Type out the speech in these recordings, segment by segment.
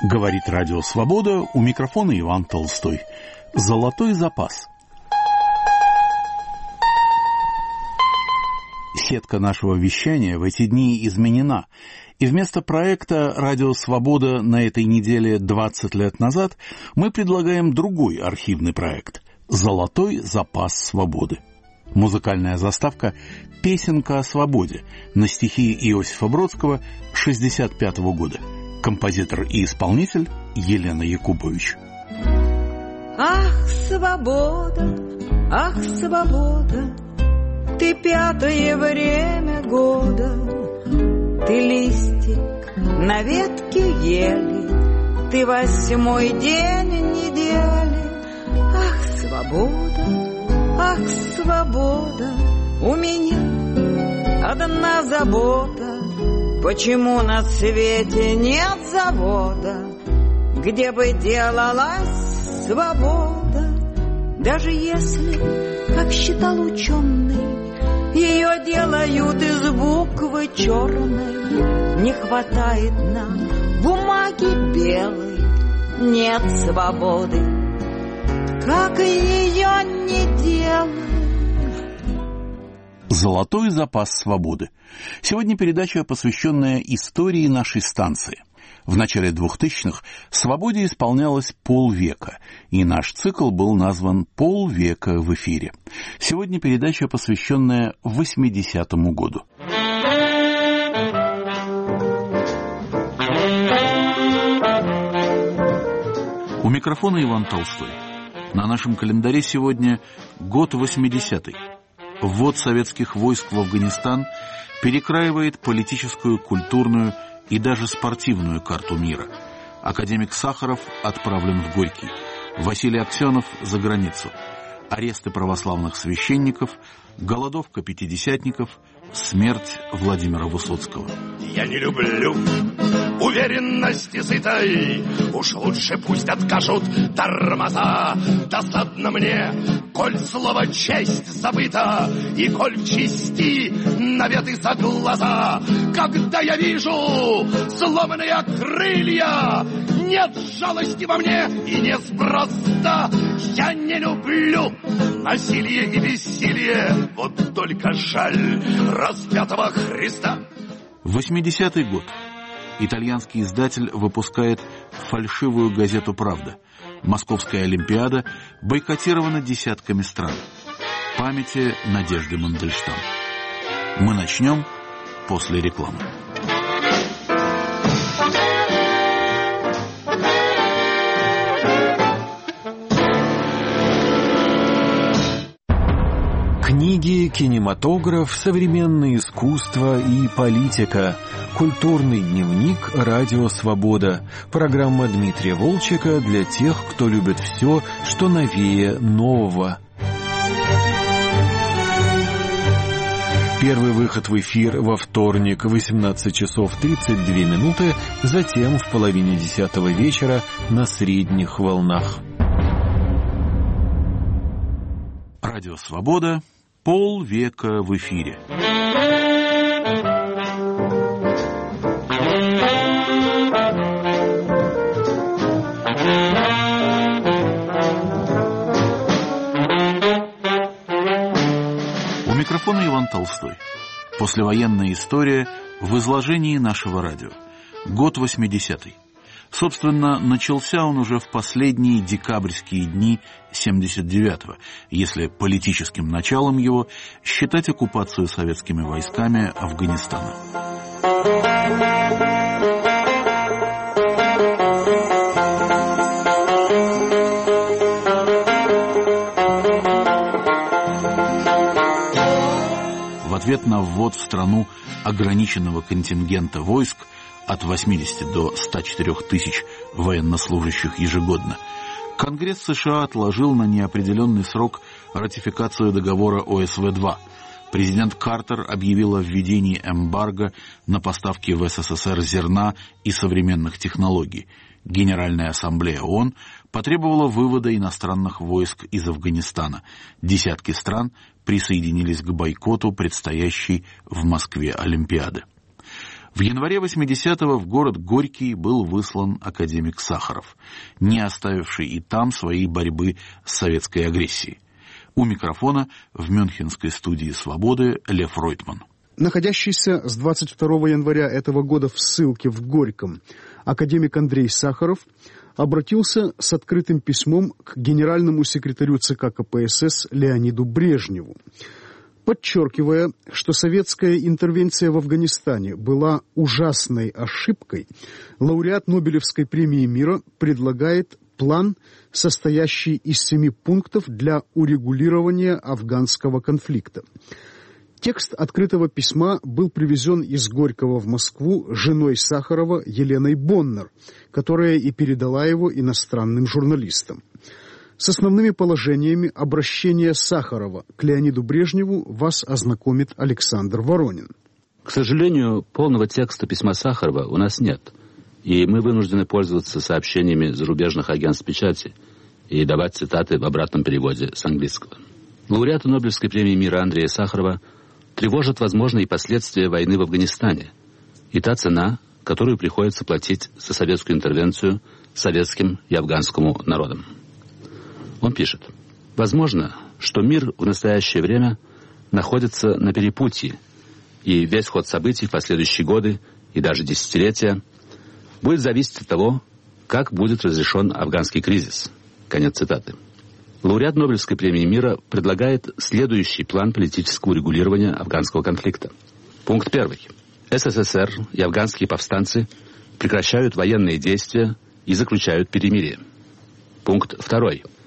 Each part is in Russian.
Говорит Радио Свобода, у микрофона Иван Толстой. Золотой запас. Сетка нашего вещания в эти дни изменена, и вместо проекта «Радио Свобода» на этой неделе 20 лет назад мы предлагаем другой архивный проект «Золотой запас свободы». Музыкальная заставка «Песенка о свободе» на стихи Иосифа Бродского 1965 года. Композитор и исполнитель Елена Якубович. Ах, свобода, ты пятое время года, ты листик на ветке ели, ты 8-й день недели. Ах, свобода, у меня одна забота. Почему на свете нет завода, где бы делалась свобода? Даже если, как считал ученый, ее делают из буквы черной, не хватает нам бумаги белой, нет свободы, как ее не делать. «Золотой запас свободы». Сегодня передача, посвященная истории нашей станции. В начале 2000-х «Свободе» исполнялось полвека, и наш цикл был назван «Полвека в эфире». Сегодня передача, посвященная 80-му году. У микрофона Иван Толстой. На нашем календаре сегодня год 80-й. Ввод советских войск в Афганистан перекраивает политическую, культурную и даже спортивную карту мира. Академик Сахаров отправлен в Горький. Василий Аксенов за границу. Аресты православных священников, голодовка пятидесятников, смерть Владимира Высоцкого. Я не люблю уверенности сытой, уж лучше пусть откажут тормоза. Досадно мне, коль слово честь забыто, и коль в чести наветы за глаза. Когда я вижу сломанные крылья, нет жалости во мне и неспроста. Я не люблю насилие и бессилие, вот только жаль распятого Христа. 80-й год. Итальянский издатель выпускает фальшивую газету «Правда». Московская Олимпиада бойкотирована десятками стран. Памяти Надежды Мандельштам. Мы начнем после рекламы. Книги, кинематограф, современное искусство и политика. Культурный дневник «Радио Свобода». Программа Дмитрия Волчека для тех, кто любит все, что новее нового. Первый выход в эфир во вторник, 18 часов 32 минуты, затем в половине 10 вечера на средних волнах. Радио Свобода. Полвека в эфире. У микрофона Иван Толстой. Послевоенная история в изложении нашего радио. Год 80-й. Собственно, начался он уже в последние декабрьские дни 79-го, если политическим началом его считать оккупацию советскими войсками Афганистана. В ответ на ввод в страну ограниченного контингента войск от 80 до 104 тысяч военнослужащих ежегодно, Конгресс США отложил на неопределенный срок ратификацию договора ОСВ-2. Президент Картер объявил о введении эмбарго на поставки в СССР зерна и современных технологий. Генеральная ассамблея ООН потребовала вывода иностранных войск из Афганистана. Десятки стран присоединились к бойкоту предстоящей в Москве Олимпиады. В январе 80-го в город Горький был выслан академик Сахаров, не оставивший и там своей борьбы с советской агрессией. У микрофона в мюнхенской студии «Свободы» Лев Ройтман. Находящийся с 22 января этого года в ссылке в Горьком академик Андрей Сахаров обратился с открытым письмом к генеральному секретарю ЦК КПСС Леониду Брежневу, подчеркивая, что советская интервенция в Афганистане была ужасной ошибкой. Лауреат Нобелевской премии мира предлагает план, состоящий из 7 пунктов для урегулирования афганского конфликта. Текст открытого письма был привезен из Горького в Москву женой Сахарова Еленой Боннер, которая и передала его иностранным журналистам. С основными положениями обращения Сахарова к Леониду Брежневу вас ознакомит Александр Воронин. К сожалению, полного текста письма Сахарова у нас нет, и мы вынуждены пользоваться сообщениями зарубежных агентств печати и давать цитаты в обратном переводе с английского. Лауреата Нобелевской премии мира Андрея Сахарова тревожат возможные последствия войны в Афганистане и та цена, которую приходится платить за советскую интервенцию советским и афганскому народам. Он пишет: «Возможно, что мир в настоящее время находится на перепутье, и весь ход событий в последующие годы и даже десятилетия будет зависеть от того, как будет разрешен афганский кризис». Конец цитаты. Лауреат Нобелевской премии мира предлагает следующий план политического урегулирования афганского конфликта. Пункт 1. СССР и афганские повстанцы прекращают военные действия и заключают перемирие. Пункт 2.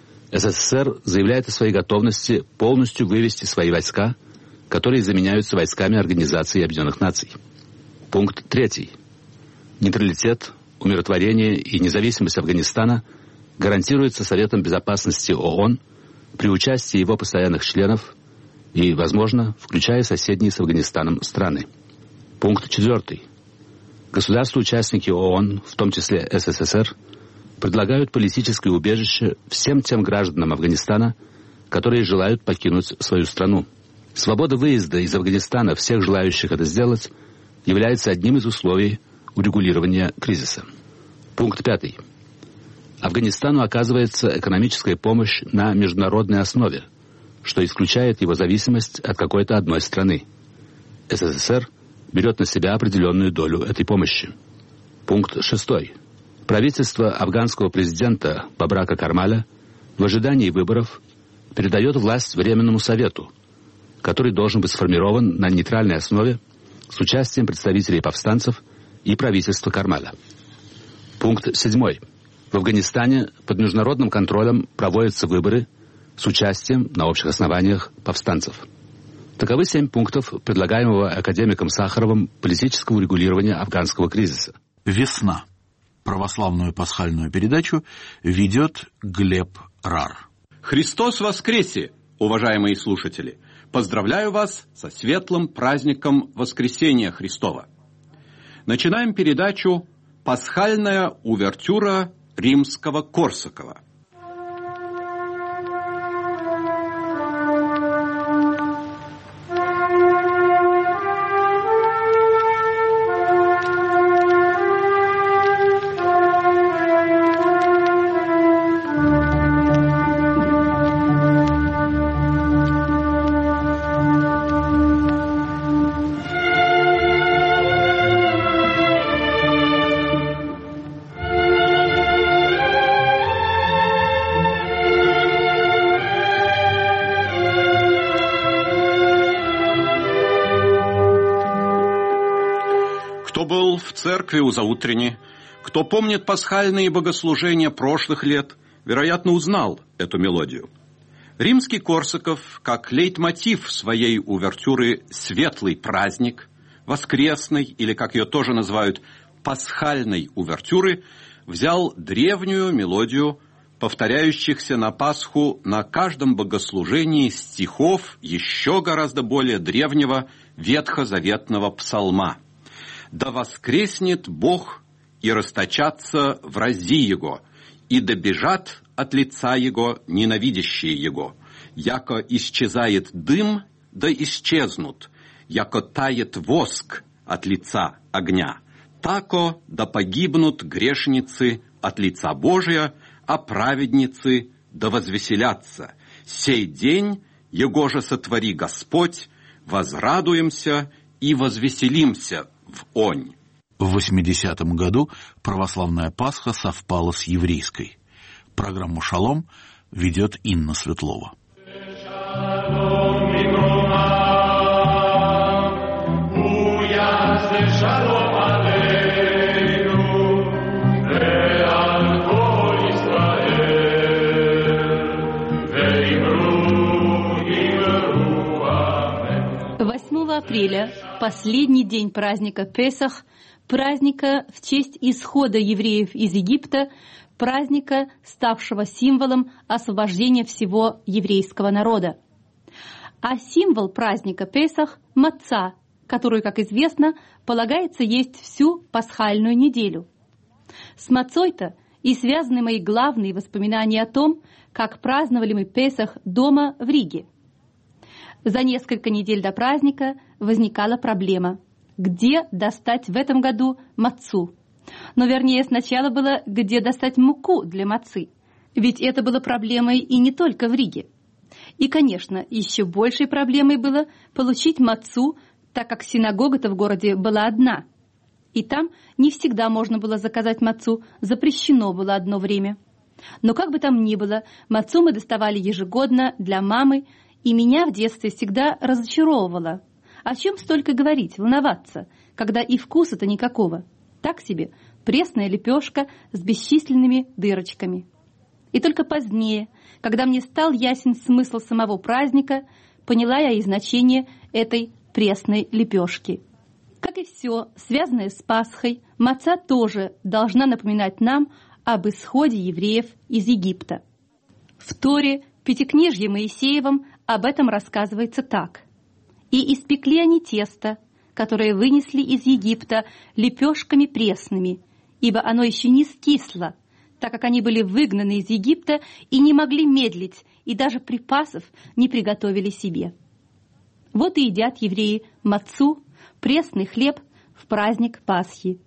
СССР заявляет о своей готовности полностью вывести свои войска, которые заменяются войсками Организации Объединенных Наций. Пункт 3. Нейтралитет, умиротворение и независимость Афганистана гарантируется Советом Безопасности ООН при участии его постоянных членов и, возможно, включая соседние с Афганистаном страны. Пункт 4. Государства-участники ООН, в том числе СССР, предлагают политическое убежище всем тем гражданам Афганистана, которые желают покинуть свою страну. Свобода выезда из Афганистана всех желающих это сделать является одним из условий урегулирования кризиса. Пункт 5. Афганистану оказывается экономическая помощь на международной основе, что исключает его зависимость от какой-то одной страны. СССР берет на себя определенную долю этой помощи. Пункт 6. Правительство афганского президента Бабрака Кармаля в ожидании выборов передает власть Временному Совету, который должен быть сформирован на нейтральной основе с участием представителей повстанцев и правительства Кармаля. Пункт 7. В Афганистане под международным контролем проводятся выборы с участием на общих основаниях повстанцев. Таковы 7 пунктов предлагаемого академиком Сахаровым политического урегулирования афганского кризиса. «Весна». Православную пасхальную передачу ведет Глеб Рар. Христос воскресе, уважаемые слушатели! Поздравляю вас со светлым праздником Воскресения Христова. Начинаем передачу «Пасхальная увертюра Римского-Корсакова». Церкви у заутренни, кто помнит пасхальные богослужения прошлых лет, вероятно, узнал эту мелодию. Римский Корсаков, как лейтмотив своей увертюры «Светлый праздник», «Воскресной» или, как ее тоже называют, «Пасхальной увертюры», взял древнюю мелодию, повторяющихся на Пасху на каждом богослужении стихов еще гораздо более древнего ветхозаветного псалма. «Да воскреснет Бог, и расточатся врази Его, и добежат от лица Его ненавидящие Его. Яко исчезает дым, да исчезнут, яко тает воск, от лица огня. Тако да погибнут грешницы от лица Божия, а праведницы да возвеселятся. Сей день, его же сотвори Господь, возрадуемся и возвеселимся в онь». В 80-м году православная Пасха совпала с еврейской. Программу «Шалом» ведет Инна Светлова. Апреля, последний день праздника Песах, праздника в честь исхода евреев из Египта, праздника, ставшего символом освобождения всего еврейского народа. А символ праздника Песах – маца, которую, как известно, полагается есть всю пасхальную неделю. С мацой-то и связаны мои главные воспоминания о том, как праздновали мы Песах дома в Риге. За несколько недель до праздника возникала проблема, где достать в этом году мацу. Но вернее сначала было, где достать муку для мацы. Ведь это было проблемой и не только в Риге. И, конечно, еще большей проблемой было получить мацу, так как синагога-то в городе была одна. И там не всегда можно было заказать мацу, запрещено было одно время. Но как бы там ни было, мацу мы доставали ежегодно для мамы, и меня в детстве всегда разочаровывало. О чем столько говорить, волноваться, когда и вкуса-то никакого. Так себе пресная лепешка с бесчисленными дырочками. И только позднее, когда мне стал ясен смысл самого праздника, поняла я и значение этой пресной лепешки. Как и все, связанное с Пасхой, маца тоже должна напоминать нам об исходе евреев из Египта. В Торе, Пятикнижье Моисеевом, об этом рассказывается так. «И испекли они тесто, которое вынесли из Египта лепешками пресными, ибо оно еще не скисло, так как они были выгнаны из Египта и не могли медлить, и даже припасов не приготовили себе». Вот и едят евреи мацу, пресный хлеб, в праздник Пасхи.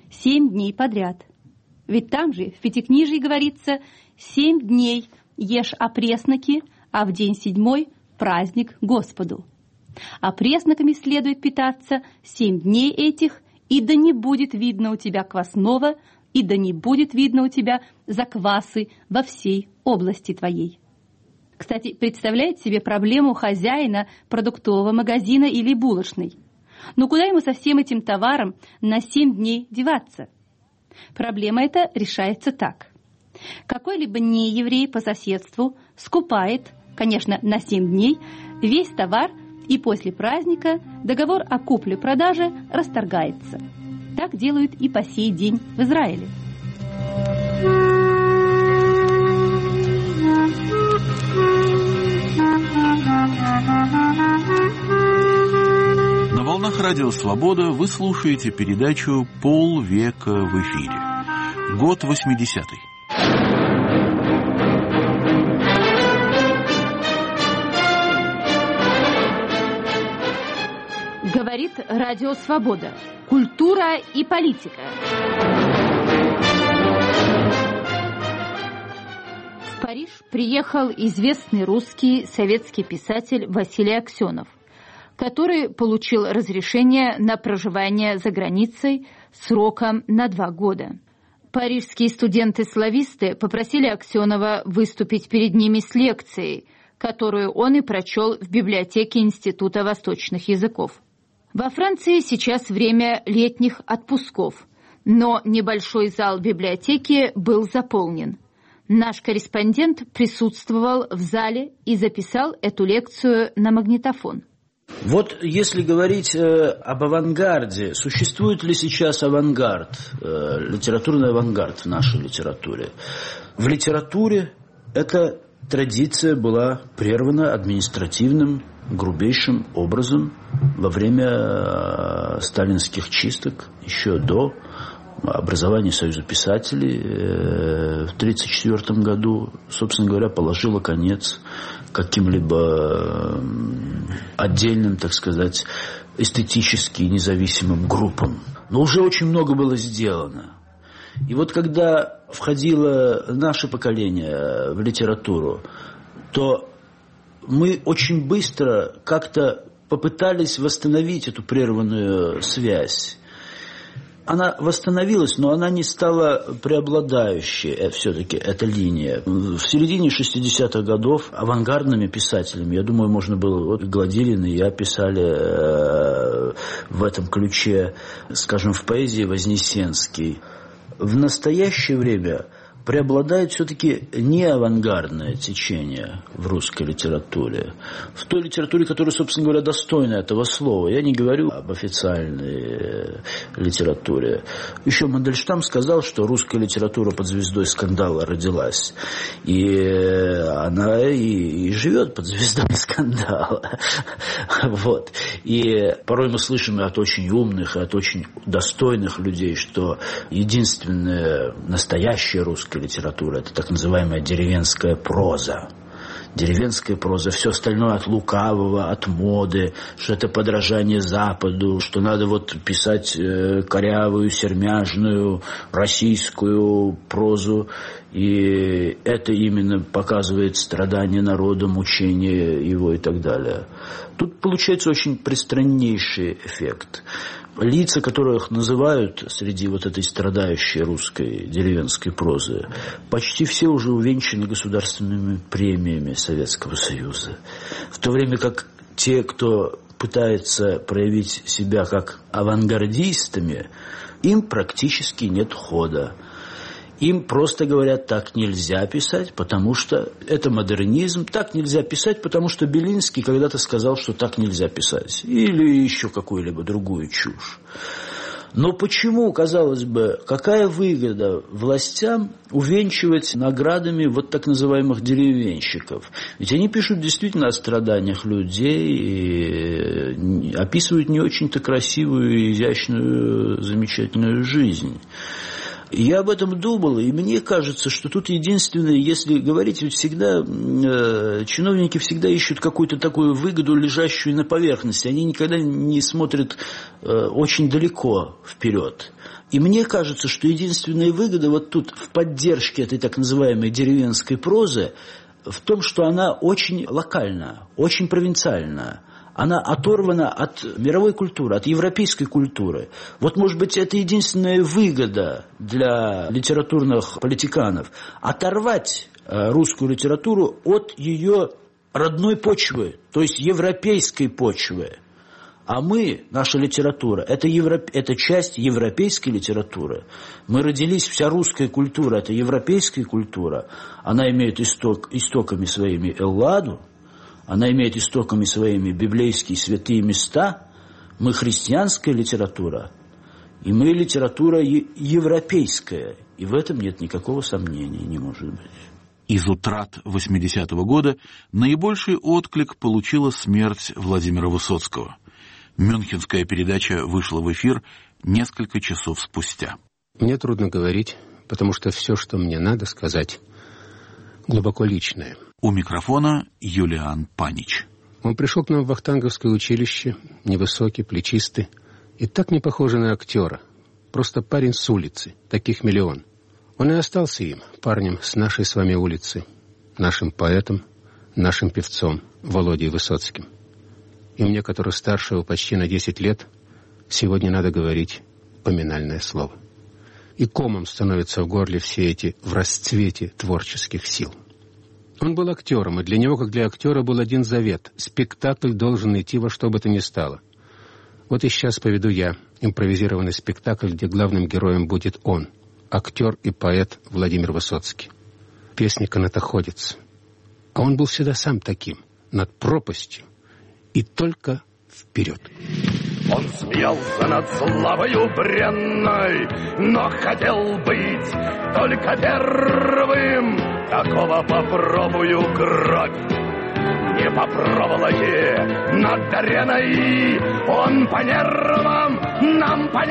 7 дней подряд. Ведь там же в Пятикнижии говорится: 7 дней ешь опресноки, а в день 7 праздник Господу. Опресноками следует питаться 7 дней этих, и да не будет видно у тебя квасного, и да не будет видно у тебя заквасы во всей области твоей. Кстати, представляете себе проблему хозяина продуктового магазина или булочной? Но куда ему со всем этим товаром на 7 дней деваться? Проблема эта решается так. Какой-либо нееврей по соседству скупает, конечно, на 7 дней, весь товар, и после праздника договор о купле-продаже расторгается. Так делают и по сей день в Израиле. На волнах Радио Свобода вы слушаете передачу «Полвека в эфире». Год 80-й. Говорит Радио Свобода. Культура и политика. В Париж приехал известный русский советский писатель Василий Аксенов, который получил разрешение на проживание за границей сроком на 2 года. Парижские студенты-слависты попросили Аксенова выступить перед ними с лекцией, которую он и прочел в библиотеке Института восточных языков. Во Франции сейчас время летних отпусков, но небольшой зал библиотеки был заполнен. Наш корреспондент присутствовал в зале и записал эту лекцию на магнитофон. Вот если говорить об авангарде, существует ли сейчас авангард, литературный авангард в нашей литературе? В литературе эта традиция была прервана административным, грубейшим образом во время сталинских чисток, еще до образования Союза писателей в 1934 году, собственно говоря, положила конец каким-либо отдельным, так сказать, эстетически независимым группам. Но уже очень много было сделано. И вот когда входило наше поколение в литературу, то мы очень быстро как-то попытались восстановить эту прерванную связь. Она восстановилась, но она не стала преобладающей, все-таки эта линия. В середине 60-х годов авангардными писателями, я думаю, можно было, вот Гладилин и я писали в этом ключе, скажем, в поэзии Вознесенский. В настоящее время преобладает все-таки не авангардное течение в русской литературе. В той литературе, которая, собственно говоря, достойна этого слова. Я не говорю об официальной литературе. Еще Мандельштам сказал, что русская литература под звездой скандала родилась. И она и живет под звездой скандала. Вот. И порой мы слышим от очень умных, от очень достойных людей, что единственная настоящая русская литература — это так называемая деревенская проза. Деревенская проза, все остальное от лукавого, от моды, что это подражание Западу, что надо вот писать корявую, сермяжную, российскую прозу. И это именно показывает страдания народа, мучения его и так далее. Тут получается очень пристраннейший эффект. Лица, которых называют среди вот этой страдающей русской деревенской прозы, почти все уже увенчаны государственными премиями Советского Союза. В то время как те, кто пытается проявить себя как авангардистами, им практически нет хода. Им просто говорят, так нельзя писать, потому что это модернизм, так нельзя писать, потому что Белинский когда-то сказал, что так нельзя писать. Или еще какую-либо другую чушь. Но почему, казалось бы, какая выгода властям увенчивать наградами вот так называемых деревенщиков? Ведь они пишут действительно о страданиях людей и описывают не очень-то красивую, изящную, замечательную жизнь. Я об этом думал, и мне кажется, что тут единственное, если говорить, ведь всегда чиновники всегда ищут какую-то такую выгоду, лежащую на поверхности. Они никогда не смотрят очень далеко вперед. И мне кажется, что единственная выгода вот тут в поддержке этой так называемой деревенской прозы в том, что она очень локальна, очень провинциальна. Она оторвана от мировой культуры, от европейской культуры. Вот, может быть, это единственная выгода для литературных политиканов. Оторвать русскую литературу от ее родной почвы, то есть европейской почвы. А мы, наша литература, это часть европейской литературы. Мы родились, вся русская культура – это европейская культура. Она имеет истоками своими Элладу. Она имеет истоками своими библейские святые места. Мы христианская литература, и мы литература европейская. И в этом нет никакого сомнения, не может быть. Из утрат 80-го года наибольший отклик получила смерть Владимира Высоцкого. Мюнхенская передача вышла в эфир несколько часов спустя. Мне трудно говорить, потому что все, что мне надо сказать, глубоко личное. У микрофона Юлиан Панич. Он пришел к нам в Вахтанговское училище, невысокий, плечистый, и так не похожий на актера. Просто парень с улицы, таких миллион. Он и остался им, парнем с нашей с вами улицы, нашим поэтом, нашим певцом Володей Высоцким. И мне, который старше его почти на 10 лет, сегодня надо говорить поминальное слово. И комом становятся в горле все эти в расцвете творческих сил. Он был актером, и для него, как для актера, был один завет. Спектакль должен идти во что бы то ни стало. Вот и сейчас поведу я импровизированный спектакль, где главным героем будет он, актер и поэт Владимир Высоцкий. Песня «Канатоходец». А он был всегда сам таким, над пропастью, и только вперед. Он смеялся над славою бренной, но хотел быть только первым. Такого попробую кровь. Не по проволоке над ареной. Он по нервам, нам по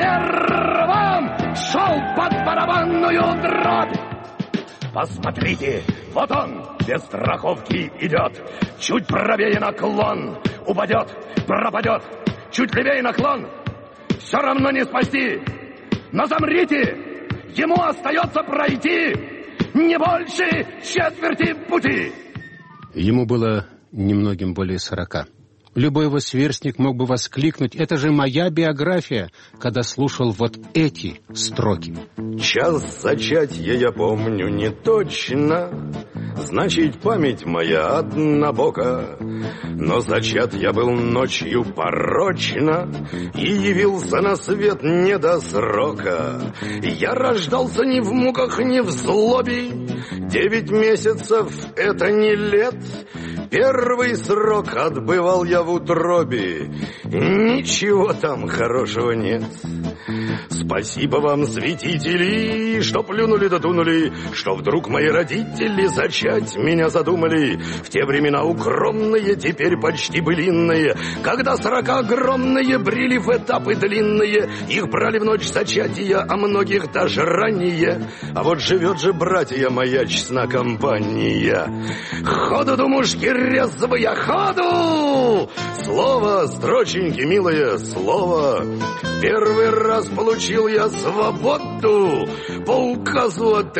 нервам шел под барабанную дробь. Посмотрите, вот он без страховки идет. Чуть правее наклон, упадет, пропадет. чуть левее наклон. Все равно не спасти. Но замрите, ему остается пройти не больше четверти пути. Ему было немногим более 40. Любой его сверстник мог бы воскликнуть: «Это же моя биография», когда слушал вот эти строки. Час зачатия я помню не точно, значит, память моя однобока. Но зачат я был ночью порочно и явился на свет не до срока. Я рождался ни в муках, ни в злобе. 9 месяцев — это не лет. Первый срок отбывал я в утробе. Ничего там хорошего нет. Спасибо вам, святители, что плюнули да дунули, что вдруг мои родители зачать меня задумали. В те времена укромные, теперь почти былинные, когда 40 огромные брели в этапы длинные. Их брали в ночь зачатия, а многих даже ранее. А вот живет же, братья, моя честна компания. Ходу, думушки, резвые, ходу! Слово, строченьки, милое слово. Первый раз получил я свободу по указу от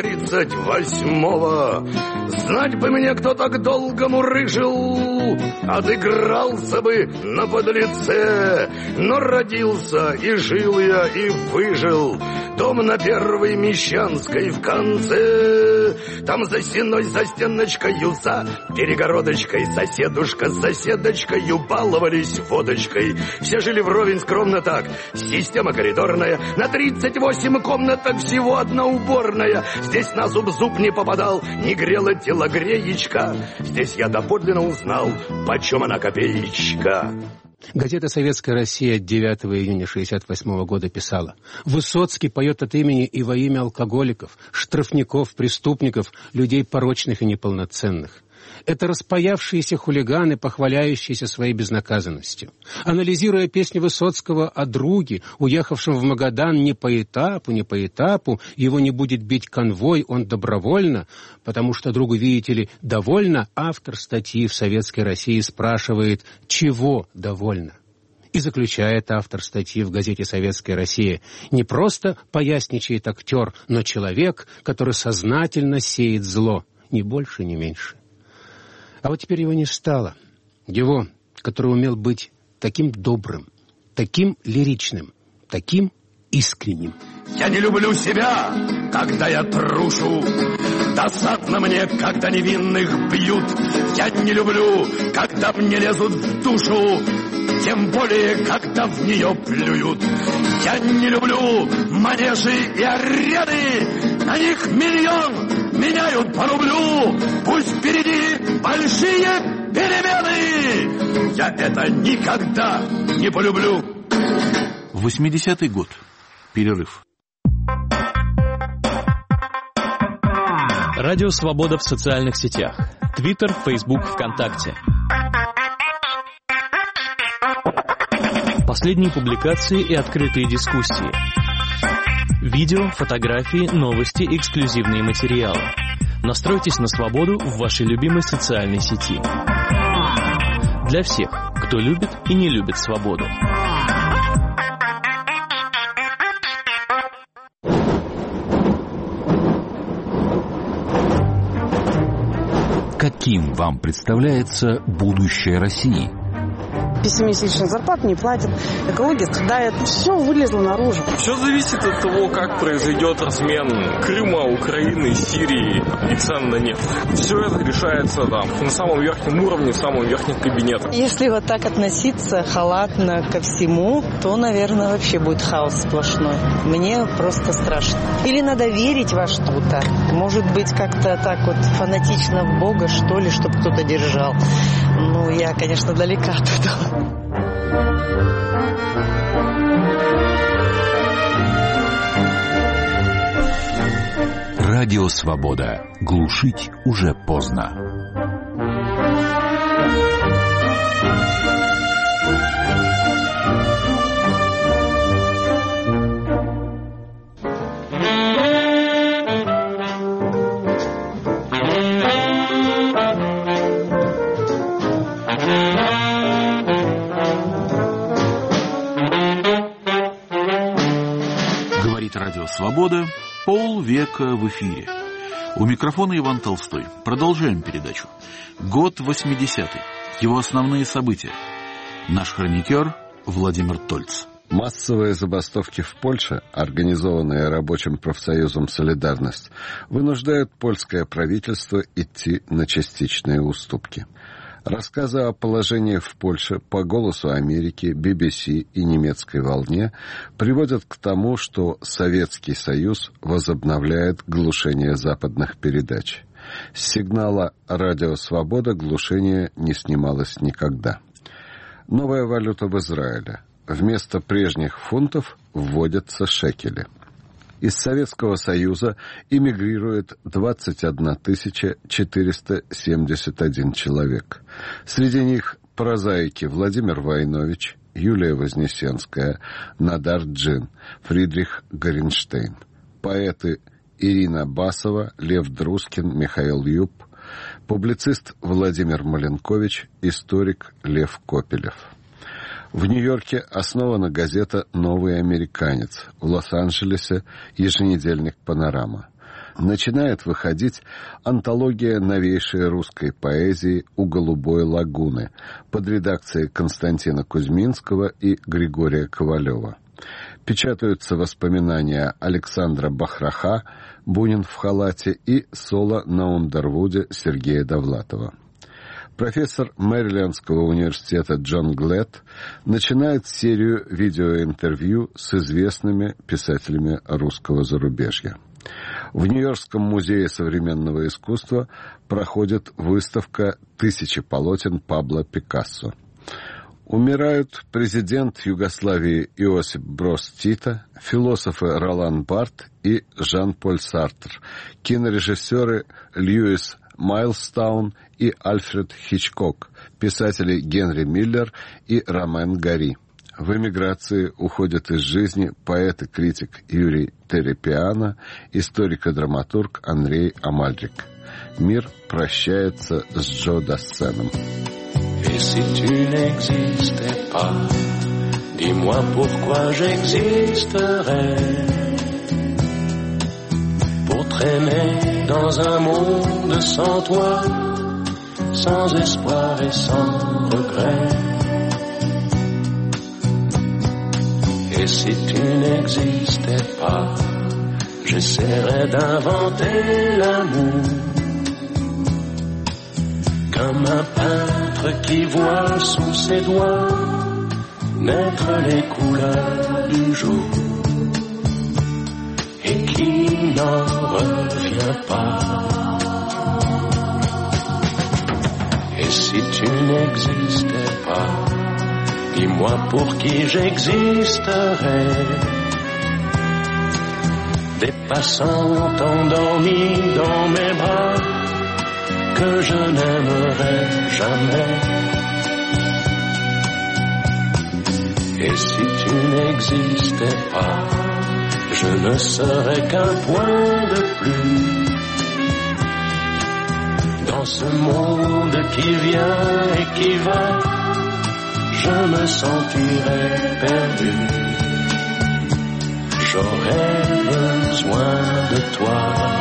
38-го. Знать бы мне, кто так долго мурыжил, отыгрался бы на подлеце. Но родился и жил я, и выжил. Дом на Первой Мещанской в конце. Там за стеной, за стеночкою, за перегородочкой соседушка с соседочкою баловались водочкой. Все жили вровень скромно так. Система коридорная, на 38 комнаток всего одна уборная. Здесь на зуб не попадал, не грела телогреечка. Здесь я доподлинно узнал, почем она копеечка. Газета «Советская Россия» от 9 июня 1968 года писала: «Высоцкий поет от имени и во имя алкоголиков, штрафников, преступников, людей порочных и неполноценных. Это распаявшиеся хулиганы, похваляющиеся своей безнаказанностью. Анализируя песни Высоцкого о друге, уехавшем в Магадан не по этапу, его не будет бить конвой, он добровольно, потому что другу, видите ли, довольно, автор статьи в «Советской России» спрашивает, чего довольно. И заключает автор статьи в газете «Советская Россия»: не просто поясничает актер, но человек, который сознательно сеет зло, ни больше, ни меньше. А вот теперь его не стало. Его, который умел быть таким добрым, таким лиричным, таким искренним. Я не люблю себя, когда я трушу. Досадно мне, когда невинных бьют. Я не люблю, когда мне лезут в душу, тем более, когда в нее плюют. Я не люблю манежи и арены. На них миллион меняют по рублю. Пусть впереди большие перемены. Я это никогда не полюблю. 80-й год. Перерыв. Радио «Свобода» в социальных сетях. Твиттер, Фейсбук, ВКонтакте. Последние публикации и открытые дискуссии. Видео, фотографии, новости, эксклюзивные материалы. Настройтесь на свободу в вашей любимой социальной сети. Для всех, кто любит и не любит свободу. Каким вам представляется будущее России? Пессимистично, зарплату не платят, экология страдает, все вылезло наружу. Все зависит от того, как произойдет размен Крыма, Украины, Сирии и цен на нефть. Все это решается там, на самом верхнем уровне, в самом верхнем кабинете. Если вот так относиться халатно ко всему, то, наверное, вообще будет хаос сплошной. Мне просто страшно. Или надо верить во что-то. Может быть, как-то так вот фанатично в Бога, что ли, чтобы кто-то держал. Ну, я, конечно, далека от этого. Радио «Свобода». Глушить уже поздно. говорит Радио Свобода. Полвека в эфире. У микрофона Иван Толстой. Продолжаем передачу. Год 80-й. Его основные события. Наш хроникер Владимир Тольц. Массовые забастовки в Польше, организованные рабочим профсоюзом «Солидарность», вынуждают польское правительство идти на частичные уступки. Рассказы о положении в Польше по «Голосу Америки», BBC и немецкой «Волне» приводят к тому, что Советский Союз возобновляет глушение западных передач. С сигнала «Радио Свобода» глушение не снималось никогда. Новая валюта в Израиле. Вместо прежних фунтов вводятся шекели. Из Советского Союза эмигрирует 21 471 человек. Среди них прозаики Владимир Войнович, Юлия Вознесенская, Надар Джин, Фридрих Горенштейн. Поэты Ирина Басова, Лев Друскин, Михаил Юб. Публицист Владимир Маленкович, историк Лев Копелев. В Нью-Йорке основана газета «Новый американец», в Лос-Анджелесе еженедельник «Панорама». Начинает выходить антология новейшей русской поэзии «У голубой лагуны» под редакцией Константина Кузьминского и Григория Ковалева. Печатаются воспоминания Александра Бахраха «Бунин в халате» и соло на Ундервуде Сергея Довлатова. Профессор Мэрилендского университета Джон Глэд начинает серию видеоинтервью с известными писателями русского зарубежья. В Нью-Йоркском музее современного искусства проходит выставка «Тысячи полотен» Пабло Пикассо. Умирают президент Югославии Иосип Брос Тита, философы Ролан Барт и Жан-Поль Сартр, кинорежиссеры Льюис Майлстаун и Альфред Хичкок, писатели Генри Миллер и Ромен Гари. В эмиграции уходят из жизни поэт и критик Юрий Терепиано, историк и драматург Андрей Амальрик. Мир прощается с Джо Дассеном. Et si tu n'existais pas, dis-moi pourquoi j'existerais. Pour traîner dans un monde sans toi, sans espoir et sans regret. Et si tu n'existais pas, j'essaierais d'inventer l'amour. Comme un peintre qui voit sous ses doigts naître les couleurs du jour et qui n'en revient pas. Et si tu n'existais pas, dis-moi pour qui j'existerais. Des passants endormis dans mes bras que je n'aimerais jamais. Et si tu n'existais pas, je ne serais qu'un point de plus dans ce monde qui vient et qui va. Je me sentirais perdu. J'aurais besoin de toi.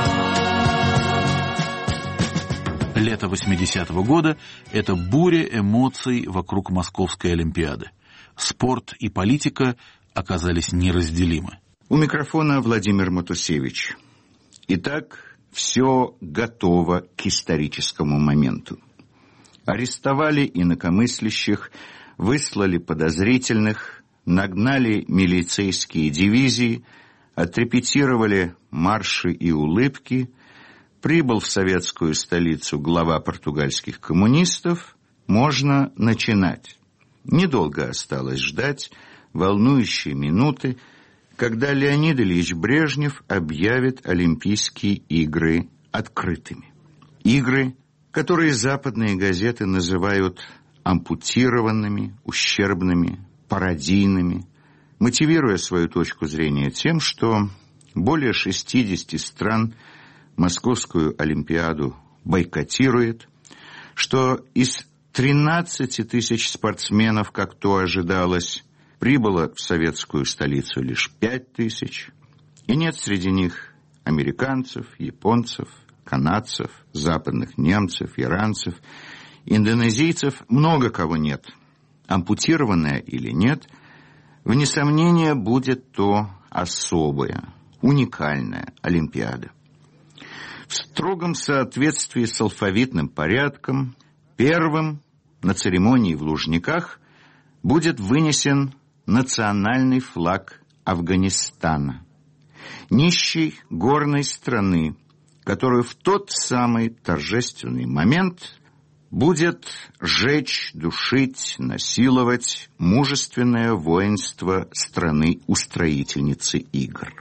Лето 80-го года – это буря эмоций вокруг Московской Олимпиады. Спорт и политика оказались неразделимы. У микрофона Владимир Матусевич. Итак, все готово к историческому моменту. Арестовали инакомыслящих, выслали подозрительных, нагнали милицейские дивизии, отрепетировали марши и улыбки. Прибыл в советскую столицу глава португальских коммунистов. Можно начинать. Недолго осталось ждать волнующие минуты, когда Леонид Ильич Брежнев объявит Олимпийские игры открытыми. Игры, которые западные газеты называют ампутированными, ущербными, пародийными, мотивируя свою точку зрения тем, что более 60 стран Московскую Олимпиаду бойкотирует, что из 13 тысяч спортсменов, как то ожидалось, прибыло в советскую столицу лишь 5 тысяч, И нет среди них американцев, японцев, канадцев, западных немцев, иранцев, индонезийцев, много кого нет. Ампутированная или нет, вне сомнения будет то особая, уникальная Олимпиада. В строгом соответствии с алфавитным порядком первым на церемонии в Лужниках будет вынесен национальный флаг Афганистана, нищей горной страны, которую в тот самый торжественный момент будет жечь, душить, насиловать мужественное воинство страны-устроительницы игр.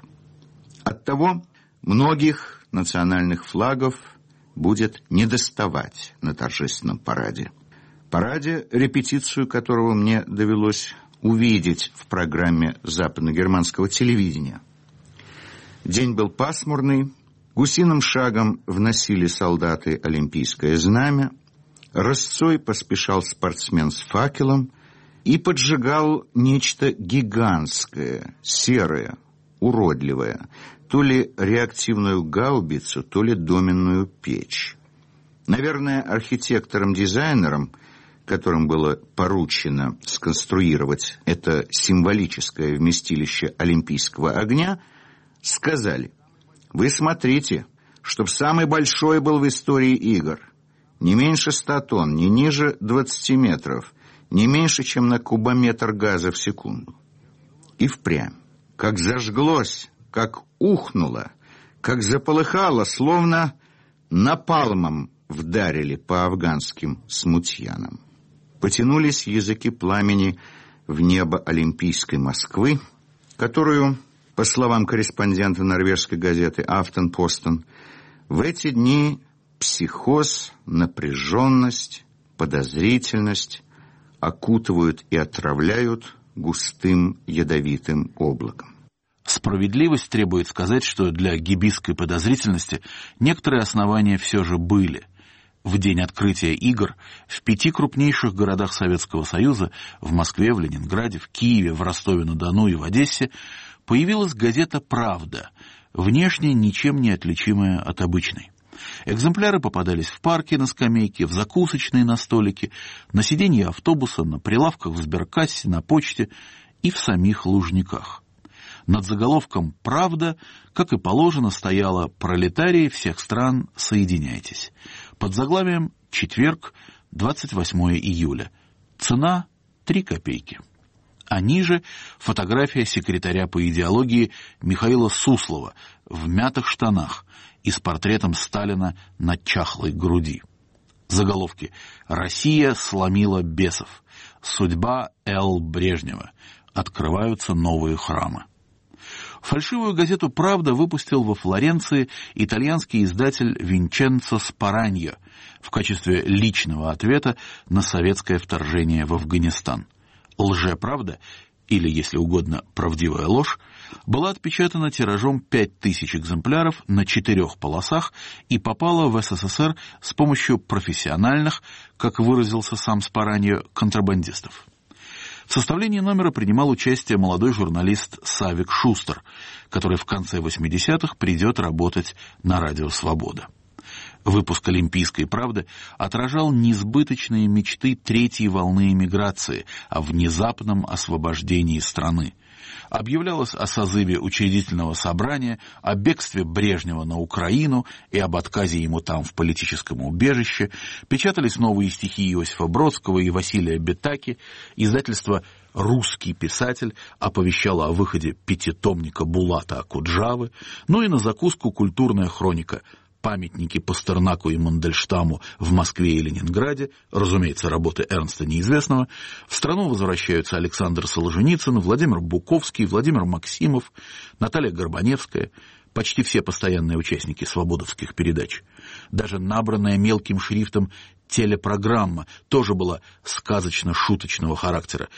Оттого многих национальных флагов будет недоставать на торжественном параде. Параде, репетицию которого мне довелось увидеть в программе западно-германского телевидения. День был пасмурный, гусиным шагом вносили солдаты олимпийское знамя, рысцой поспешал спортсмен с факелом и поджигал нечто гигантское, серое, уродливое, то ли реактивную гаубицу, то ли доменную печь. Наверное, архитекторам-дизайнерам, которым было поручено сконструировать это символическое вместилище олимпийского огня, сказали: вы смотрите, чтоб самый большой был в истории игр, не меньше 100 тонн, не ниже 20 метров, не меньше, чем на кубометр газа в секунду. И впрямь, как зажглось, как ухнуло, как заполыхало, словно напалмом вдарили по афганским смутьянам. Потянулись языки пламени в небо Олимпийской Москвы, которую, по словам корреспондента норвежской газеты «Афтенпостен», в эти дни психоз, напряженность, подозрительность окутывают и отравляют густым ядовитым облаком. Справедливость требует сказать, что для гибистской подозрительности некоторые основания все же были. В день открытия игр в 5 крупнейших городах Советского Союза, в Москве, в Ленинграде, в Киеве, в Ростове-на-Дону и в Одессе, появилась газета «Правда», внешне ничем не отличимая от обычной. Экземпляры попадались в парке на скамейке, в закусочные на столике, на сиденье автобуса, на прилавках в сберкассе, на почте и в самих Лужниках. Над заголовком «Правда», как и положено, стояло «Пролетарии всех стран, соединяйтесь». Под заглавием «Четверг, 28 июля». Цена 3 копейки. А ниже фотография секретаря по идеологии Михаила Суслова в мятых штанах и с портретом Сталина на чахлой груди. Заголовки: «Россия сломила бесов», «Судьба Л. Брежнева», «Открываются новые храмы». Фальшивую газету «Правда» выпустил во Флоренции итальянский издатель Винченцо Спараньо в качестве личного ответа на советское вторжение в Афганистан. «Лже-правда», или, если угодно, «Правдивая ложь», была отпечатана тиражом 5000 экземпляров на 4 полосах и попала в СССР с помощью профессиональных, как выразился сам Спараньо, контрабандистов. В составлении номера принимал участие молодой журналист Савик Шустер, который в конце 80-х придет работать на радио «Свобода». Выпуск «Олимпийской правды» отражал несбыточные мечты третьей волны эмиграции о внезапном освобождении страны. Объявлялось о созыве учредительного собрания, о бегстве Брежнева на Украину и об отказе ему там в политическом убежище, печатались новые стихи Иосифа Бродского и Василия Бетаки, издательство «Русский писатель» оповещало о выходе 5-томника Булата Акуджавы, ну и на закуску культурная хроника «Памятники Пастернаку и Мандельштаму в Москве и Ленинграде», разумеется, работы Эрнста Неизвестного. В страну возвращаются Александр Солженицын, Владимир Буковский, Владимир Максимов, Наталья Горбаневская, почти все постоянные участники свободовских передач. Даже набранная мелким шрифтом телепрограмма тоже была сказочно-шуточного характера.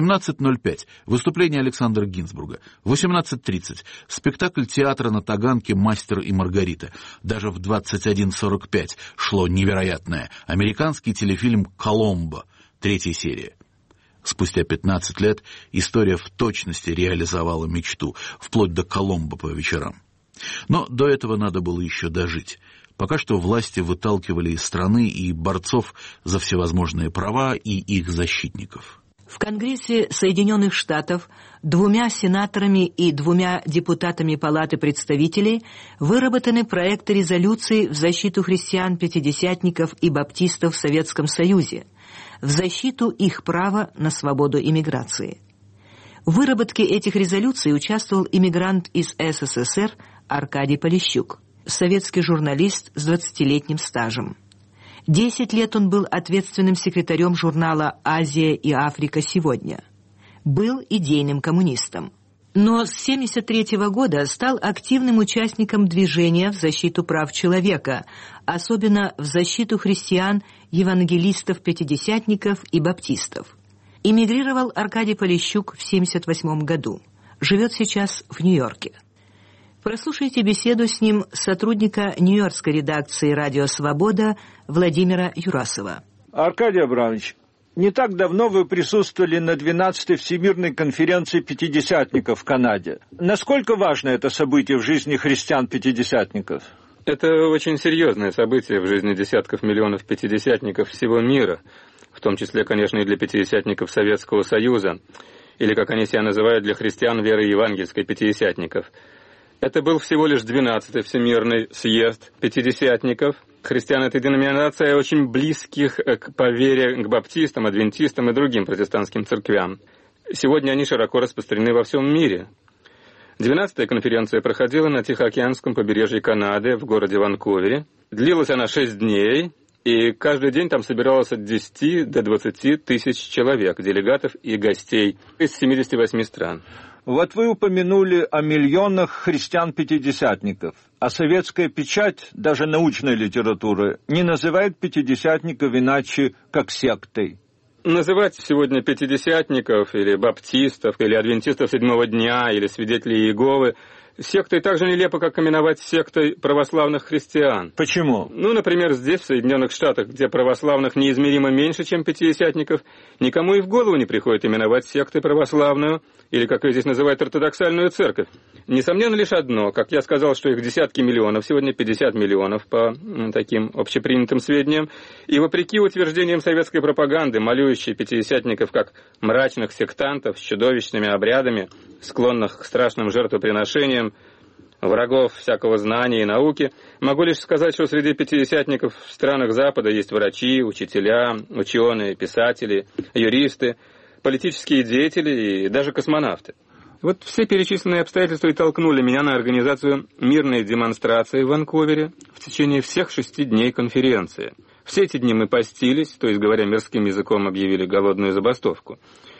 17:05. Выступление Александра Гинзбурга. 18:30. Спектакль театра на Таганке «Мастер и Маргарита». Даже в 21:45 шло невероятное. Американский телефильм «Коломбо». 3-я серия. Спустя 15 лет история в точности реализовала мечту, вплоть до Коломбо по вечерам. Но до этого надо было еще дожить. Пока что власти выталкивали из страны и борцов за всевозможные права, и их защитников. В Конгрессе Соединенных Штатов 2 сенаторами и 2 депутатами Палаты представителей выработаны проекты резолюций в защиту христиан-пятидесятников и баптистов в Советском Союзе, в защиту их права на свободу иммиграции. В выработке этих резолюций участвовал иммигрант из СССР Аркадий Полищук, советский журналист с 20-летним стажем. 10 лет он был ответственным секретарем журнала «Азия и Африка сегодня». Был идейным коммунистом. Но с 1973 года стал активным участником движения в защиту прав человека, особенно в защиту христиан, евангелистов, пятидесятников и баптистов. Эмигрировал Аркадий Полищук в 1978 году. Живет сейчас в Нью-Йорке. Прослушайте беседу с ним сотрудника нью-йоркской редакции «Радио Свобода» Владимира Юрасова. Аркадий Абрамович, не так давно вы присутствовали на 12-й Всемирной конференции пятидесятников в Канаде. Насколько важно это событие в жизни христиан-пятидесятников? Это очень серьезное событие в жизни десятков миллионов пятидесятников всего мира, в том числе, конечно, и для пятидесятников Советского Союза, или, как они себя называют, для христиан веры евангельской пятидесятников. Это был всего лишь 12-й Всемирный съезд пятидесятников. Христиан — это деноминация очень близких по вере к баптистам, адвентистам и другим протестантским церквям. Сегодня они широко распространены во всем мире. 12-я конференция проходила на Тихоокеанском побережье Канады в городе Ванкувере. Длилась она 6 дней, и каждый день там собиралось от 10 до 20 тысяч человек, делегатов и гостей из 78 стран. Вот вы упомянули о миллионах христиан-пятидесятников, а советская печать, даже научной литературы, не называет пятидесятников иначе, как сектой. Называть сегодня пятидесятников или баптистов, или адвентистов седьмого дня, или свидетелей Иеговы сектой так же нелепо, как именовать сектой православных христиан. Почему? Например, здесь, в Соединенных Штатах, где православных неизмеримо меньше, чем пятидесятников, никому и в голову не приходит именовать сектой православную, или, как ее здесь называют, ортодоксальную церковь. Несомненно лишь одно, как я сказал, что их десятки миллионов, сегодня 50 миллионов по таким общепринятым сведениям, и вопреки утверждениям советской пропаганды, малюющей пятидесятников как мрачных сектантов с чудовищными обрядами, склонных к страшным жертвоприношениям, врагов всякого знания и науки, могу лишь сказать, что среди пятидесятников в странах Запада есть врачи, учителя, ученые, писатели, юристы, политические деятели и даже космонавты. Вот все перечисленные обстоятельства и толкнули меня на организацию мирной демонстрации в Ванкувере в течение всех 6 дней конференции. Все эти дни мы постились, то есть, говоря мирским языком, объявили голодную забастовку.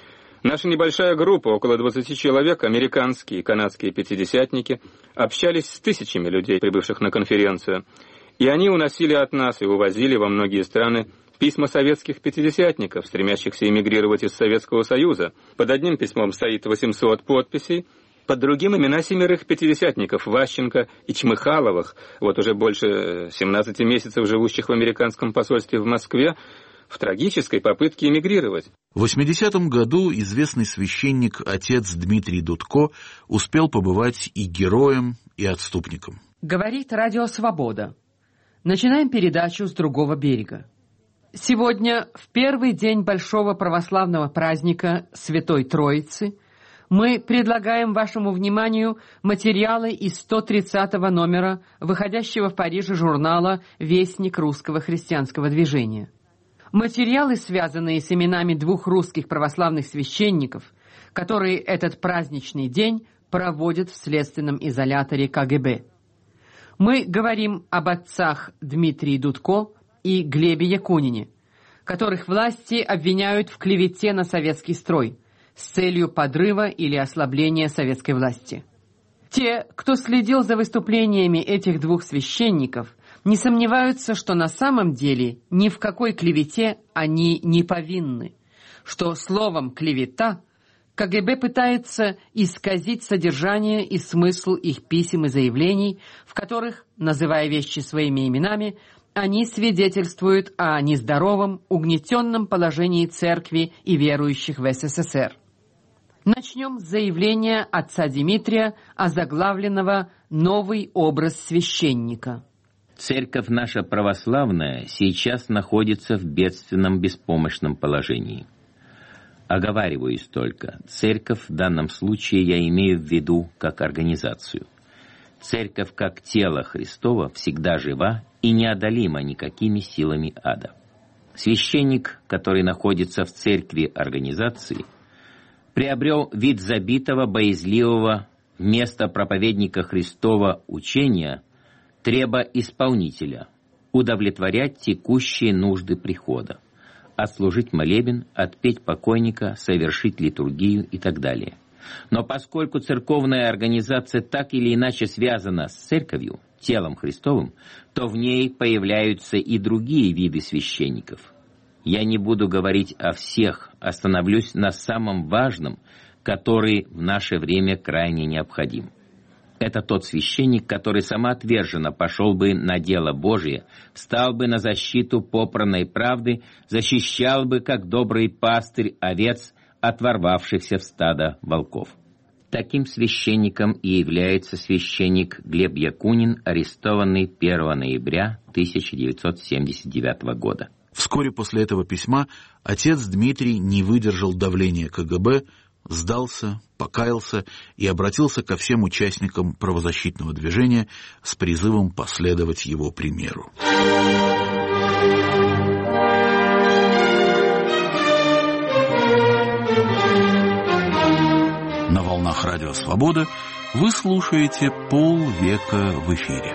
Наша небольшая группа, около 20 человек, американские и канадские пятидесятники, общались с тысячами людей, прибывших на конференцию, и они уносили от нас и увозили во многие страны письма советских пятидесятников, стремящихся эмигрировать из Советского Союза. Под одним письмом стоит 800 подписей, под другим имена 7 пятидесятников, Ващенко и Чмыхаловых, вот уже больше 17 месяцев живущих в американском посольстве в Москве, в трагической попытке эмигрировать. В 80-м году известный священник отец Дмитрий Дудко успел побывать и героем, и отступником. Говорит Радио Свобода. Начинаем передачу с другого берега. Сегодня, в первый день большого православного праздника Святой Троицы, мы предлагаем вашему вниманию материалы из 130-го номера выходящего в Париже журнала «Вестник русского христианского движения». Материалы, связанные с именами 2 русских православных священников, которые этот праздничный день проводят в следственном изоляторе КГБ. Мы говорим об отцах Дмитрии Дудко и Глебе Якунине, которых власти обвиняют в клевете на советский строй с целью подрыва или ослабления советской власти. Те, кто следил за выступлениями этих 2 священников, не сомневаются, что на самом деле ни в какой клевете они не повинны, что словом «клевета» КГБ пытается исказить содержание и смысл их писем и заявлений, в которых, называя вещи своими именами, Они свидетельствуют о нездоровом, угнетенном положении церкви и верующих в СССР. Начнем с заявления отца Дмитрия, озаглавленного «Новый образ священника». Церковь наша православная сейчас находится в бедственном беспомощном положении. Оговариваюсь только, церковь в данном случае я имею в виду как организацию. Церковь как тело Христово всегда жива и неодолима никакими силами ада. Священник, который находится в церкви организации, приобрел вид забитого, боязливого, вместо проповедника Христова учения треба исполнителя, удовлетворять текущие нужды прихода, отслужить молебен, отпеть покойника, совершить литургию и так далее. Но поскольку церковная организация так или иначе связана с церковью, телом Христовым, то в ней появляются и другие виды священников. Я не буду говорить о всех, остановлюсь на самом важном, который в наше время крайне необходим. Это тот священник, который самоотверженно пошел бы на дело Божие, встал бы на защиту попранной правды, защищал бы, как добрый пастырь, овец, от ворвавшихся в стадо волков. Таким священником и является священник Глеб Якунин, арестованный 1 ноября 1979 года. Вскоре после этого письма отец Дмитрий не выдержал давления КГБ, сдался, покаялся и обратился ко всем участникам правозащитного движения с призывом последовать его примеру. На волнах Радио Свобода вы слушаете «Полвека в эфире».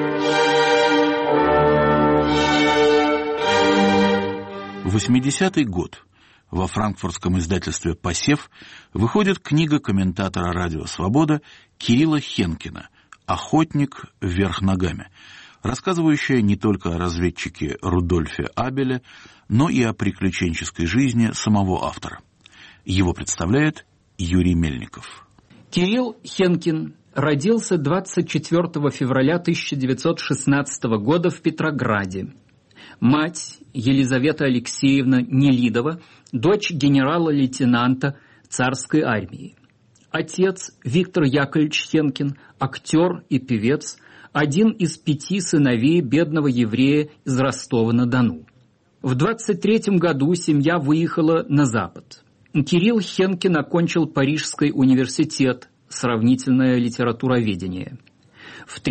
В 80-й год во франкфуртском издательстве «Посев» выходит книга комментатора «Радио Свобода» Кирилла Хенкина «Охотник вверх ногами», рассказывающая не только о разведчике Рудольфе Абеле, но и о приключенческой жизни самого автора. Его представляет Юрий Мельников. Кирилл Хенкин родился 24 февраля 1916 года в Петрограде. Мать Елизавета Алексеевна Нелидова, дочь генерала-лейтенанта царской армии. Отец Виктор Яковлевич Хенкин, актер и певец, один из 5 сыновей бедного еврея из Ростова-на-Дону. В 23 году семья выехала на Запад. Кирилл Хенкин окончил Парижский университет, сравнительное литературоведение. В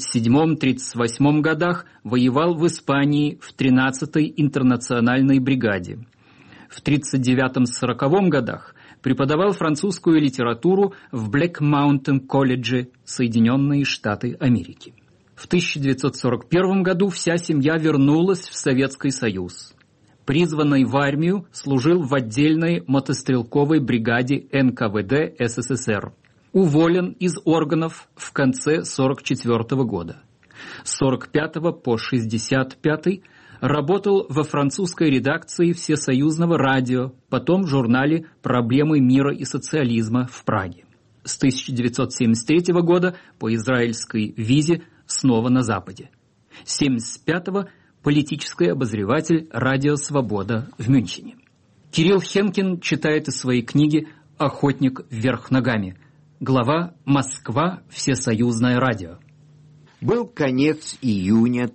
1937-1938 годах воевал в Испании в 13-й интернациональной бригаде. В 1939-1940 годах преподавал французскую литературу в Блэк Маунтин колледже, Соединенные Штаты Америки. В 1941 году вся семья вернулась в Советский Союз. Призванный в армию, служил в отдельной мотострелковой бригаде НКВД СССР. Уволен из органов в конце 1944 года. С 1945 по 1965 работал во французской редакции Всесоюзного радио, потом в журнале «Проблемы мира и социализма» в Праге. С 1973 года по израильской визе снова на Западе. С 1975 политический обозреватель «Радио Свобода» в Мюнхене. Кирилл Хенкин читает из своей книги «Охотник вверх ногами». Глава «Москва. Всесоюзное радио». Был конец июня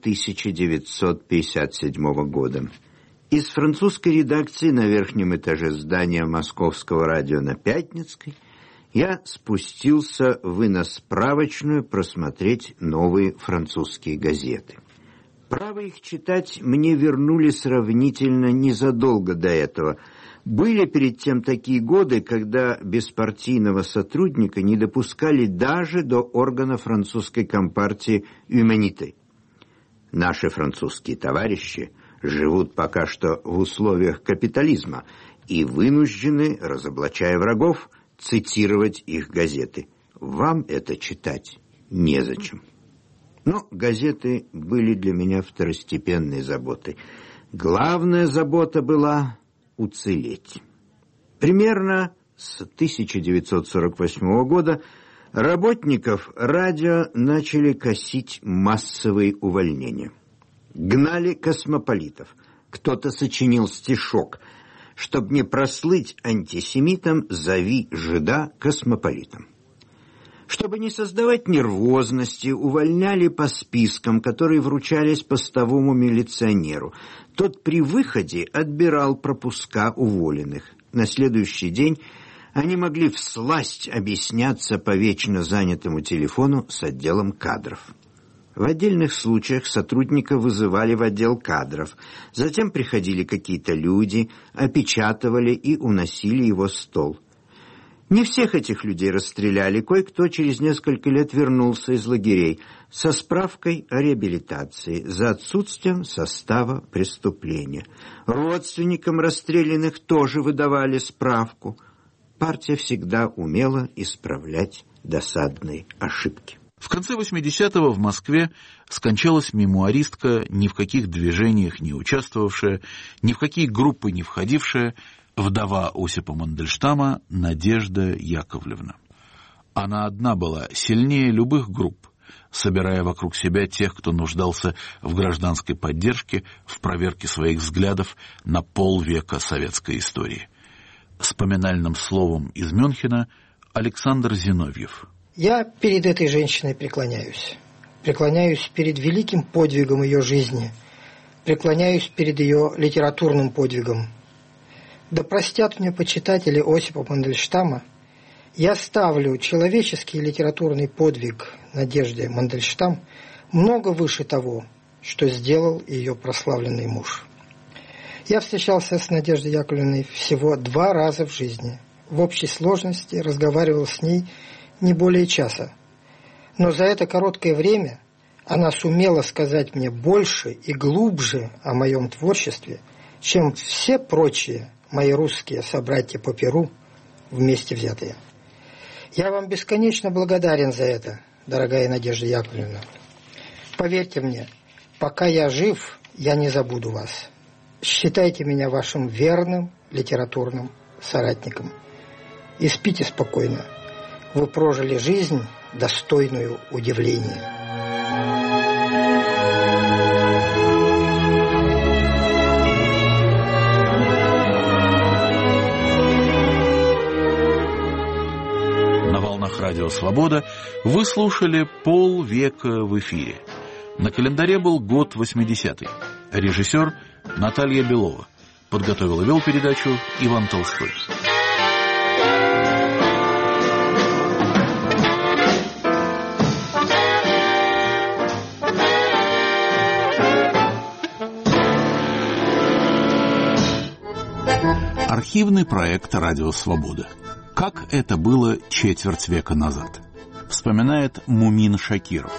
1957 года. Из французской редакции на верхнем этаже здания Московского радио на Пятницкой я спустился в иносправочную просмотреть новые французские газеты. Право их читать мне вернули сравнительно незадолго до этого. Были перед тем такие годы, когда беспартийного сотрудника не допускали даже до органа французской компартии «Humanité». Наши французские товарищи живут пока что в условиях капитализма и вынуждены, разоблачая врагов, цитировать их газеты. Вам это читать незачем. Но газеты были для меня второстепенной заботой. Главная забота была уцелеть. Примерно с 1948 года работников радио начали косить массовые увольнения. Гнали космополитов. Кто-то сочинил стишок: «Чтоб не прослыть антисемитом, зови жида космополитом». Чтобы не создавать нервозности, увольняли по спискам, которые вручались постовому милиционеру. Тот при выходе отбирал пропуска уволенных. На следующий день они могли всласть объясняться по вечно занятому телефону с отделом кадров. В отдельных случаях сотрудника вызывали в отдел кадров. Затем приходили какие-то люди, опечатывали и уносили его стол. Не всех этих людей расстреляли, кое-кто через несколько лет вернулся из лагерей со справкой о реабилитации за отсутствием состава преступления. Родственникам расстрелянных тоже выдавали справку. Партия всегда умела исправлять досадные ошибки. В конце 80-го в Москве скончалась мемуаристка, ни в каких движениях не участвовавшая, ни в какие группы не входившая, вдова Осипа Мандельштама Надежда Яковлевна. Она одна была сильнее любых групп, собирая вокруг себя тех, кто нуждался в гражданской поддержке, в проверке своих взглядов на полвека советской истории. С поминальным словом из Мюнхена Александр Зиновьев. Я перед этой женщиной преклоняюсь. Преклоняюсь перед великим подвигом ее жизни. Преклоняюсь перед ее литературным подвигом. Да простят мне почитатели Осипа Мандельштама, я ставлю человеческий литературный подвиг Надежды Мандельштам много выше того, что сделал ее прославленный муж. Я встречался с Надеждой Яковлевной всего 2 раза в жизни. В общей сложности разговаривал с ней не более часа. Но за это короткое время она сумела сказать мне больше и глубже о моем творчестве, чем все прочие мои русские собратья по перу вместе взятые. Я вам бесконечно благодарен за это, дорогая Надежда Яковлевна. Поверьте мне, пока я жив, я не забуду вас. Считайте меня вашим верным литературным соратником. И спите спокойно. Вы прожили жизнь, достойную удивления. Радио «Свобода» вы слушали полвека в эфире. На календаре был год 80-й. Режиссер Наталья Белова. Подготовил и вел передачу Иван Толстой. Архивный проект «Радио Свобода». Как это было четверть века назад, вспоминает Мумин Шакиров.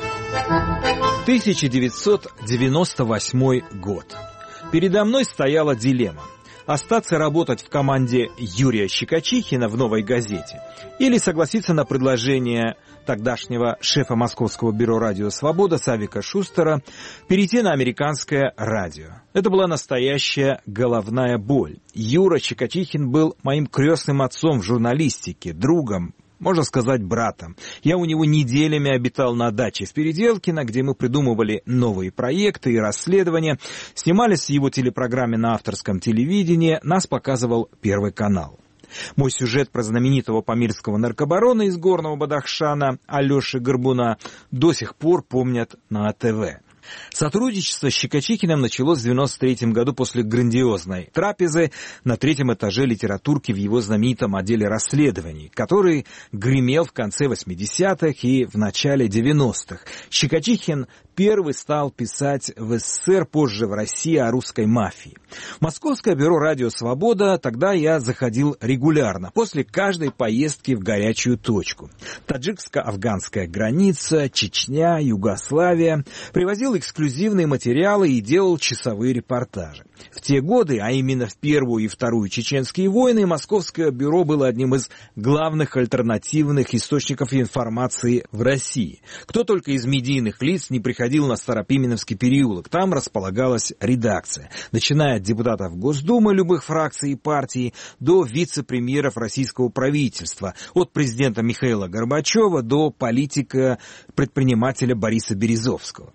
1998 год. Передо мной стояла дилемма: остаться работать в команде Юрия Щекочихина в «Новой газете» или согласиться на предложение тогдашнего шефа Московского бюро «Радио Свобода» Савика Шустера перейти на американское радио. Это была настоящая головная боль. Юра Щекочихин был моим крестным отцом в журналистике, другом, можно сказать, братом. Я у него неделями обитал на даче в Переделкино, где мы придумывали новые проекты и расследования, снимались в его телепрограмме на авторском телевидении, нас показывал Первый канал. Мой сюжет про знаменитого памирского наркобарона из Горного Бадахшана Алеши Горбуна до сих пор помнят на АТВ. Сотрудничество с Щекочихиным началось в 1993 году после грандиозной трапезы на 3-м этаже литературки в его знаменитом отделе расследований, который гремел в конце 80-х и в начале 90-х. Щекочихин первый стал писать в СССР, позже в России, о русской мафии. В Московское бюро «Радио Свобода» тогда я заходил регулярно, после каждой поездки в горячую точку. Таджикско-афганская граница, Чечня, Югославия. Привозил эксклюзивные материалы и делал часовые репортажи. В те годы, а именно в Первую и Вторую чеченские войны, Московское бюро было одним из главных альтернативных источников информации в России. Кто только из медийных лиц не приходил на Старопименовский переулок, там располагалась редакция, начиная от депутатов Госдумы любых фракций и партий до вице-премьеров российского правительства, от президента Михаила Горбачева до политика-предпринимателя Бориса Березовского. Одним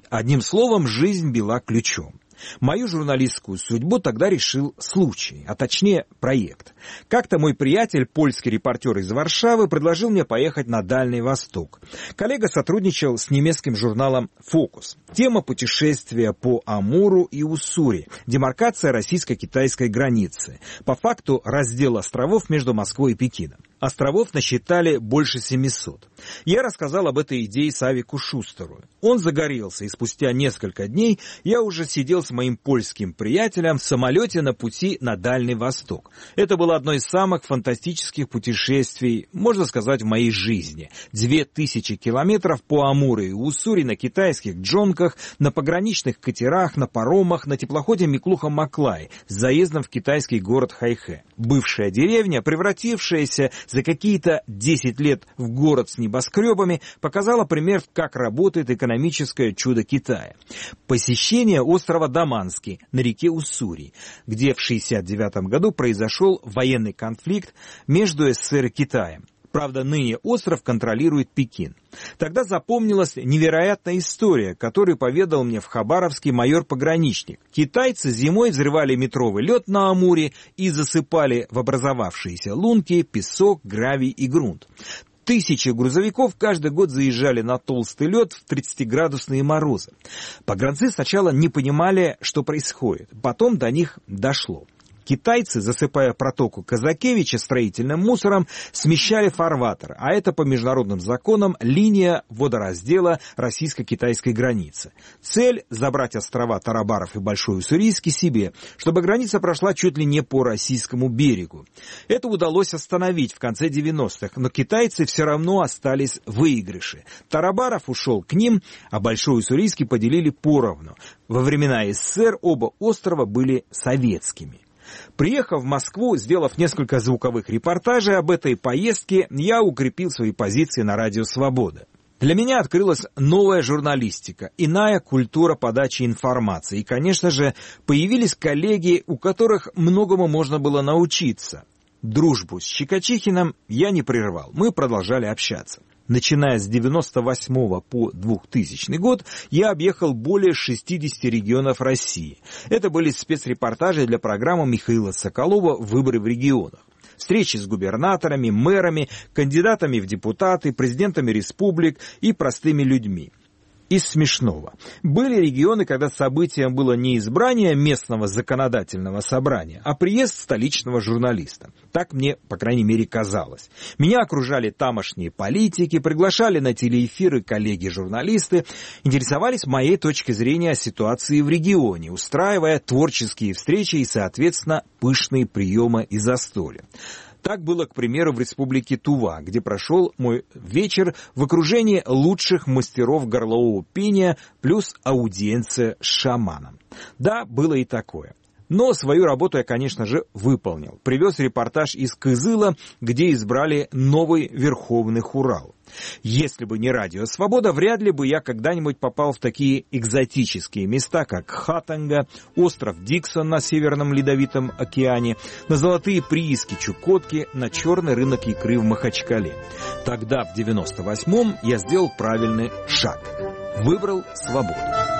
словом, жизнь била ключом. Мою журналистскую судьбу тогда решил случай, а точнее проект. Как-то мой приятель, польский репортер из Варшавы, предложил мне поехать на Дальний Восток. Коллега сотрудничал с немецким журналом «Фокус». Тема путешествия по Амуру и Уссури, демаркация российско-китайской границы, по факту раздел островов между Москвой и Пекином. Островов насчитали больше 700. Я рассказал об этой идее Савику Шустеру. Он загорелся, и спустя несколько дней я уже сидел с моим польским приятелем в самолете на пути на Дальний Восток. Это было одно из самых фантастических путешествий, можно сказать, в моей жизни. 2000 километров по Амуру и Уссури на китайских джонках, на пограничных катерах, на паромах, на теплоходе Миклуха-Маклай с заездом в китайский город Хайхэ. Бывшая деревня, превратившаяся за какие-то 10 лет в город с небоскребами, показала пример, как работает экономическое чудо Китая. Посещение острова Даманский на реке Уссури, где в 1969 году произошел военный конфликт между СССР и Китаем. Правда, ныне остров контролирует Пекин. Тогда запомнилась невероятная история, которую поведал мне в Хабаровске майор-пограничник. Китайцы зимой взрывали метровый лед на Амуре и засыпали в образовавшиеся лунки песок, гравий и грунт. Тысячи грузовиков каждый год заезжали на толстый лед в 30-градусные морозы. Погранцы сначала не понимали, что происходит, потом до них дошло. Китайцы, засыпая протоку Казакевича строительным мусором, смещали фарватер, а это по международным законам линия водораздела российско-китайской границы. Цель – забрать острова Тарабаров и Большой Уссурийский себе, чтобы граница прошла чуть ли не по российскому берегу. Это удалось остановить в конце 90-х, но китайцы все равно остались в выигрыше. Тарабаров ушел к ним, а Большой Уссурийский поделили поровну. Во времена СССР оба острова были советскими. Приехав в Москву, сделав несколько звуковых репортажей об этой поездке, я укрепил свои позиции на радио «Свобода». Для меня открылась новая журналистика, иная культура подачи информации. И, конечно же, появились коллеги, у которых многому можно было научиться. Дружбу с Щекочихиным я не прервал, мы продолжали общаться. Начиная с 1998 по 2000 год я объехал более 60 регионов России. Это были спецрепортажи для программы Михаила Соколова «Выборы в регионах». Встречи с губернаторами, мэрами, кандидатами в депутаты, президентами республик и простыми людьми. Из смешного. Были регионы, когда событием было не избрание местного законодательного собрания, а приезд столичного журналиста. Так мне, по крайней мере, казалось. Меня окружали тамошние политики, приглашали на телеэфиры коллеги-журналисты, интересовались моей точкой зрения о ситуации в регионе, устраивая творческие встречи и, соответственно, пышные приемы и застолья. Так было, к примеру, в республике Тува, где прошел мой вечер в окружении лучших мастеров горлового пения плюс аудиенция с шаманом. Да, было и такое. Но свою работу я, конечно же, выполнил. Привез репортаж из Кызыла, где избрали новый Верховный Хурал. Если бы не радио «Свобода», вряд ли бы я когда-нибудь попал в такие экзотические места, как Хатанга, остров Диксон на Северном Ледовитом океане, на золотые прииски Чукотки, на черный рынок икры в Махачкале. Тогда, в 98-м, я сделал правильный шаг. Выбрал свободу.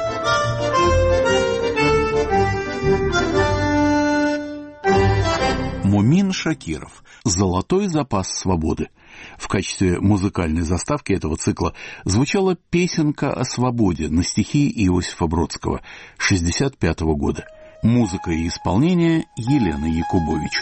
Мумин Шакиров. «Золотой запас свободы». В качестве музыкальной заставки этого цикла звучала песенка о свободе на стихи Иосифа Бродского 1965 года. Музыка и исполнение Елена Якубович.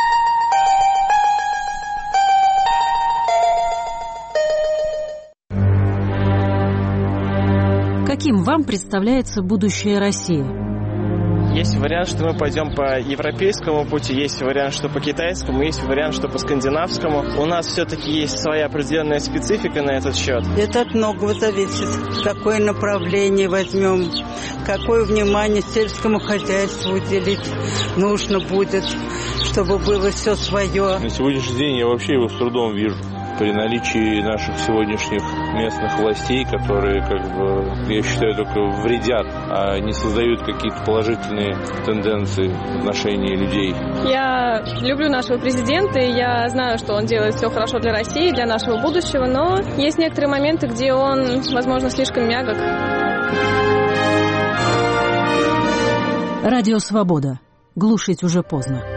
Каким вам представляется будущее России? Есть вариант, что мы пойдем по европейскому пути, есть вариант, что по китайскому, есть вариант, что по скандинавскому. У нас все-таки есть своя определенная специфика на этот счет. Это от многого зависит. Какое направление возьмем, какое внимание сельскому хозяйству уделить нужно будет, чтобы было все свое. На сегодняшний день я вообще его с трудом вижу. При наличии наших сегодняшних местных властей, которые, я считаю, только вредят, а не создают какие-то положительные тенденции в отношении людей. Я люблю нашего президента, и я знаю, что он делает все хорошо для России, для нашего будущего, но есть некоторые моменты, где он, возможно, слишком мягок. Радио «Свобода». Глушить уже поздно.